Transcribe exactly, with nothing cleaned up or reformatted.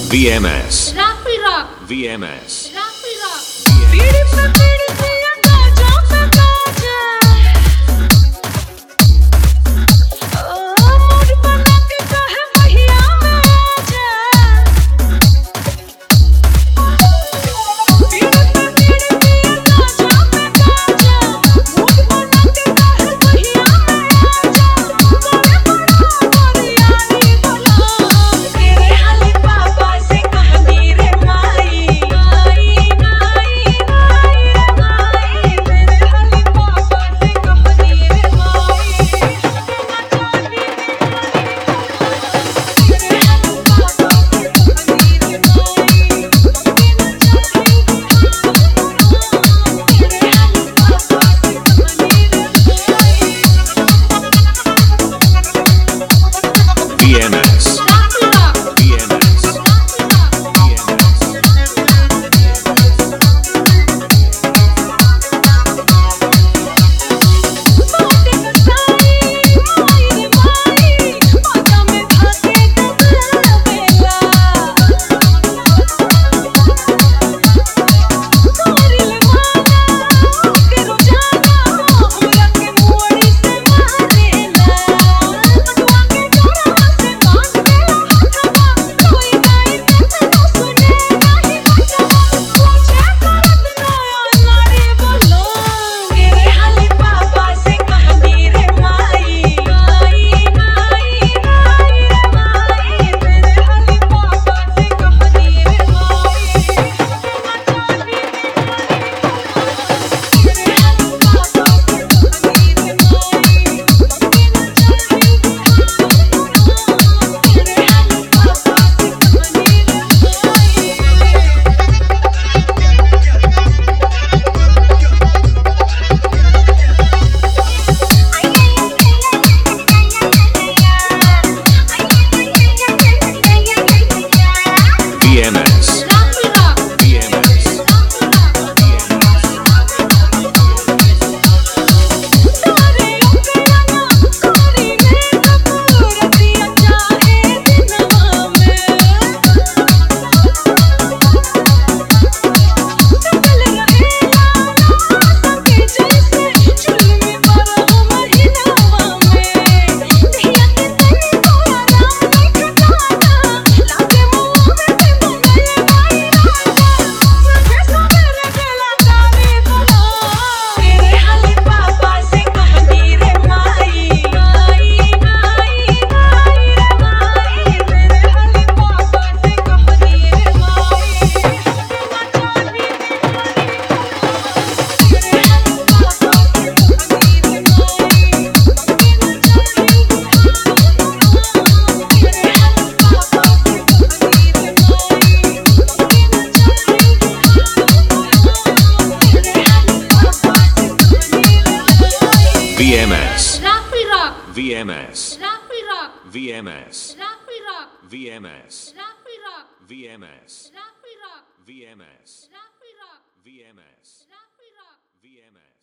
V M S. Raffle Rock. V M S. Raffle Rock. पीड़ी पे पीड़ी पिया गाजा पे गाजा ओ मूड बना के कहे भैया मैं आजा पीड़ी पे पीड़ी पिया गाजा पे गाजा मूड बना के कहे भैया मैं आजा बोले बोला बोलियानी बोला तेरे हाली पापा से कहनी रे माई माई माई माई मेरे हाली पापा से कहनी रे माई तेरे हाली पापा से कहनी रे माई तेरे हाली पापा से कहनी V M S. Raffle Rock. V M S. Raffle Rock. V M S. बातें बताई माई रे माई माता में धाके दबावेला तोरी ले माना के रोजाना हमरा के मोड़ी से मारेला मटुआ के डोरा से बांध देला हथवा कोई गाई के तो सुने नहीं हटवा पूछे करत नया नारी बोलो मेरे हाली पापा से कहनी रे माई माई माई माई रे माई मेरे हाली पापा से कहनी रे माई तेरे हाली पापा से कहनी रे माई तेरे हाली पापा से कहनी V M S. Raffle Rock. V M S. Raffle Rock. तारे उकराना कोरी में कपूरतिया चाहे दिनवा में तकल रहेला ना सके जैसे जुल्म बारह महीनावा में धिया के तनी तोरा राम नहीं खटाना लागे मुँह में से मंगल माई राजा सगे सवेरे बेला गावे बोला तेरे हाली पापा से कहनी रे माई माई माई माई रे माई मेरे हाली पापा से कहनी रे माई तेरे हाली पापा से कहनी रे माई V M S. Raffle Rock. V M S. Raffle Rock. V M S. Raffle Rock. V M S. Raffle Rock. V M S. Raffle Rock. V M S. Raffle Rock. V M S. Raffle Rock. V M S.